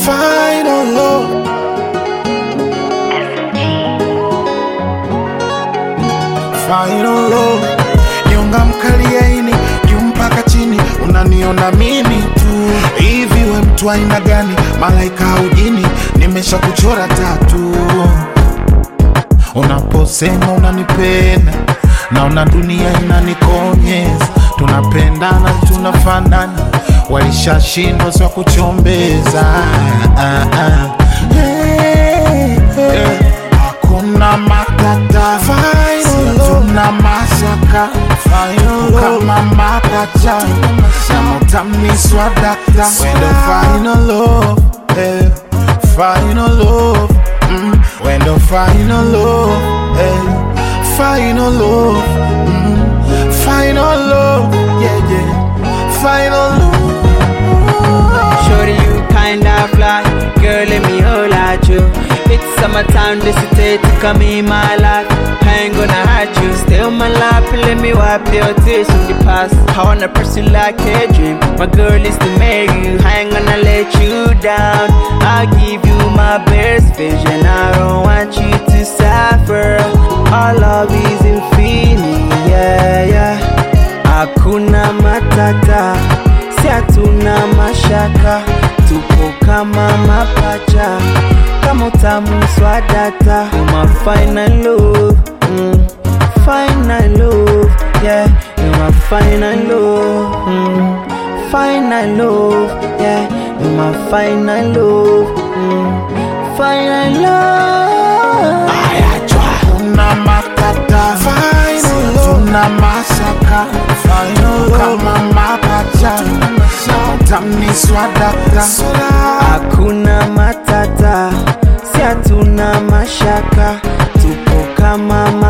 Final love. Final love. Nyonga mkali yaini, juu mpaka chini, unaniona mimi tu. Hivi we mtu aina gani, malaika au jini? Nimesha kuchora tatu. Unaposema unanipenda, naona dunia inanikonyeza. Tunapendana, tunafanana, walishashindwa swa kuchombeza. Hakuna matata, tuna mashaka, kama mapacha, kama utamiswa data. When the final love, final love, when the final love, final love, final love, yeah, yeah, final love. Shorty, you kinda fly, girl, let me hold at you. It's summertime, this is it to come in my life. I ain't gonna hurt you, stay on my lap and let me wipe your tears from the past. I wanna pursue like a dream, my girl is to marry you. I ain't gonna let you down, I'll give you my best vision. I don't want you to suffer, our love is infinite, yeah, yeah. Hakuna matata, si hatuna mashaka, tupo kama mapacha, kama utamu swadata. You're my final love, final love, yeah. You're my final love, final love, yeah. You're my final love, final love. Hakuna matata, tuna mashaka, kama mapacha, utamiswa data. Hakuna matata, si hatuna mashaka, tupo kama